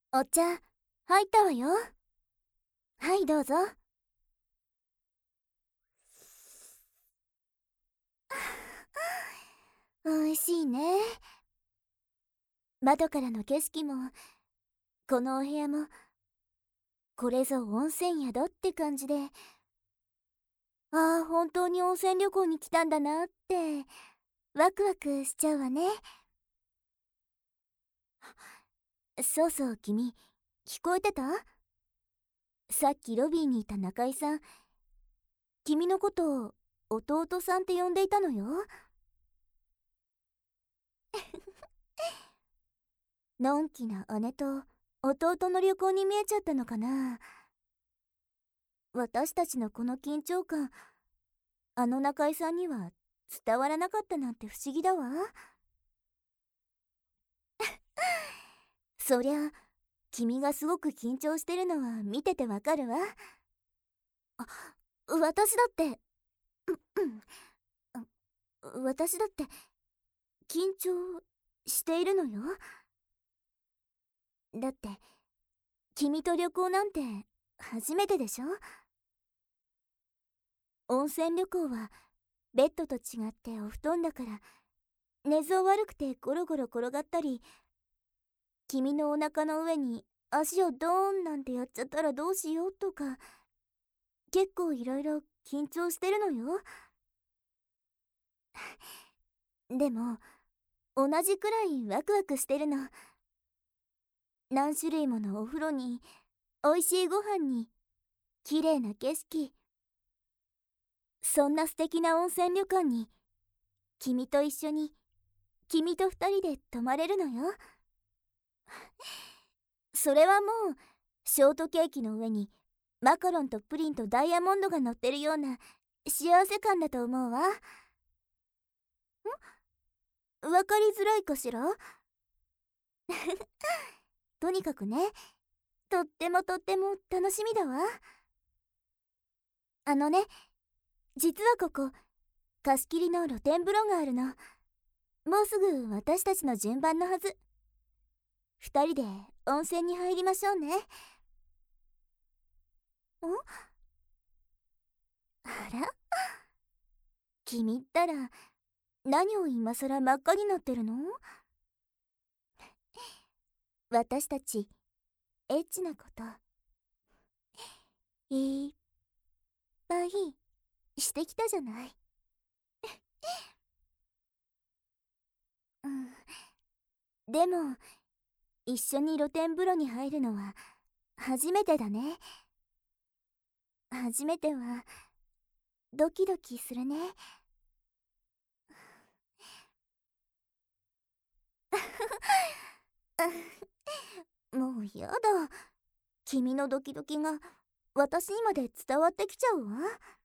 お茶、入ったわよ。はい、どうぞ。美味しいね。窓からの景色も、このお部屋も、これぞ温泉宿って感じで、ああ、本当に温泉旅行に来たんだなって、ワクワクしちゃうわね。そうそう、君、聞こえてた？さっきロビーにいた中井さん、君のことを弟さんって呼んでいたのよ。のんきな姉と弟の旅行に見えちゃったのかな。私たちのこの緊張感、あの中井さんには伝わらなかったなんて不思議だわ。そりゃ、君がすごく緊張してるのは見ててわかるわ。あ、私だって、私だって緊張しているのよ。だって、君と旅行なんて初めてでしょ？温泉旅行はベッドと違ってお布団だから、寝相悪くてゴロゴロ転がったり、君のお腹の上に足をドーンなんてやっちゃったらどうしようとか、結構いろいろ緊張してるのよ。でも、同じくらいワクワクしてるの。何種類ものお風呂に、美味しいご飯に、綺麗な景色。そんな素敵な温泉旅館に、君と一緒に、君と二人で泊まれるのよ。それはもう、ショートケーキの上に、マカロンとプリンとダイヤモンドが乗ってるような、幸せ感だと思うわ。わかりづらいかしら？とにかくね、とってもとっても楽しみだわ。あのね、実はここ、貸し切りの露天風呂があるの。もうすぐ私たちの順番のはず。二人で温泉に入りましょうね。あら、君ったら、何を今さら真っ赤になってるの？私たち、エッチなこと、いっぱいしてきたじゃない。うん。でも、一緒に露天風呂に入るのは、初めてだね。初めては、ドキドキするね。もうやだ。君のドキドキが私にまで伝わってきちゃうわ。